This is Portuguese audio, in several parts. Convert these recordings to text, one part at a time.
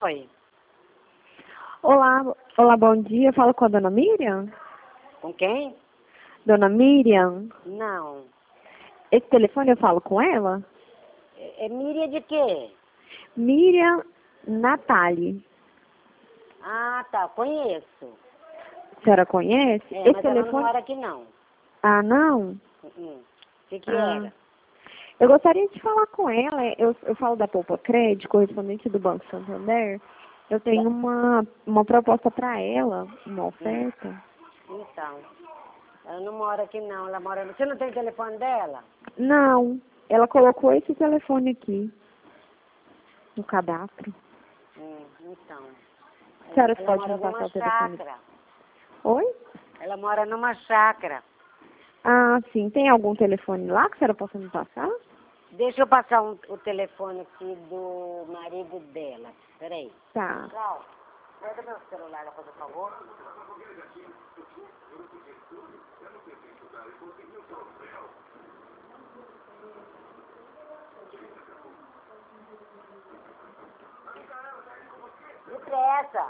Oi, Olá, olá, bom dia. Eu falo com a dona Miriam? com quem? Dona Miriam, Não. esse telefone eu falo com ela? É Miriam de quê? Miriam Natali. Ah, tá, conheço. A senhora conhece? É, Esse mas ela não telefone... mora aqui não. Ah, não? O que Ah. era? Eu gostaria de falar com ela. Eu falo da Poupa Crédito, correspondente do Banco Santander. Eu tenho uma proposta para ela, uma oferta. Então, ela não mora aqui não, ela mora... Você não tem o telefone dela? Não, ela colocou esse telefone aqui no cadastro. Então. A senhora Ela pode mora me passar numa o telefone? chácara. Oi? Ela mora numa chácara. Ah, sim. Tem algum telefone lá que a senhora possa me passar? Deixa eu passar o telefone aqui do marido dela. Peraí. Tá. Cláudio, pega meu celular lá, por favor. Depressa.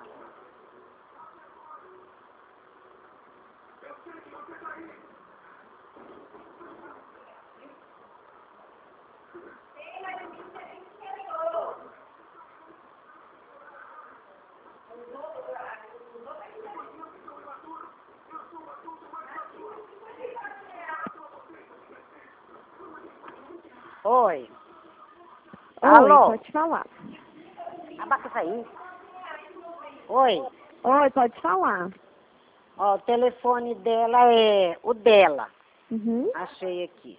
Oi. Oi, Alô? pode falar. Abaca isso aí. Oi. Oi, pode falar. Ó, o telefone dela é o dela. Uhum. Achei aqui.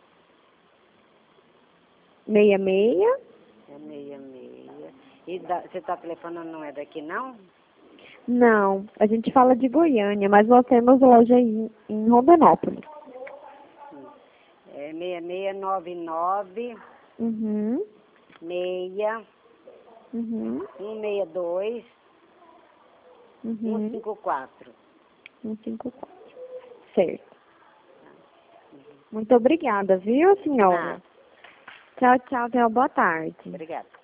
66. É 66. E você tá telefonando, não é daqui, não? Não, a gente fala de Goiânia, mas nós temos loja em Rondonópolis. É 6699 Uhum. 6 Uhum. 162 Uhum. 154. 154. Certo. Muito obrigada, viu, senhora? Ah, Tchau, tchau. Tenha uma boa tarde. obrigada.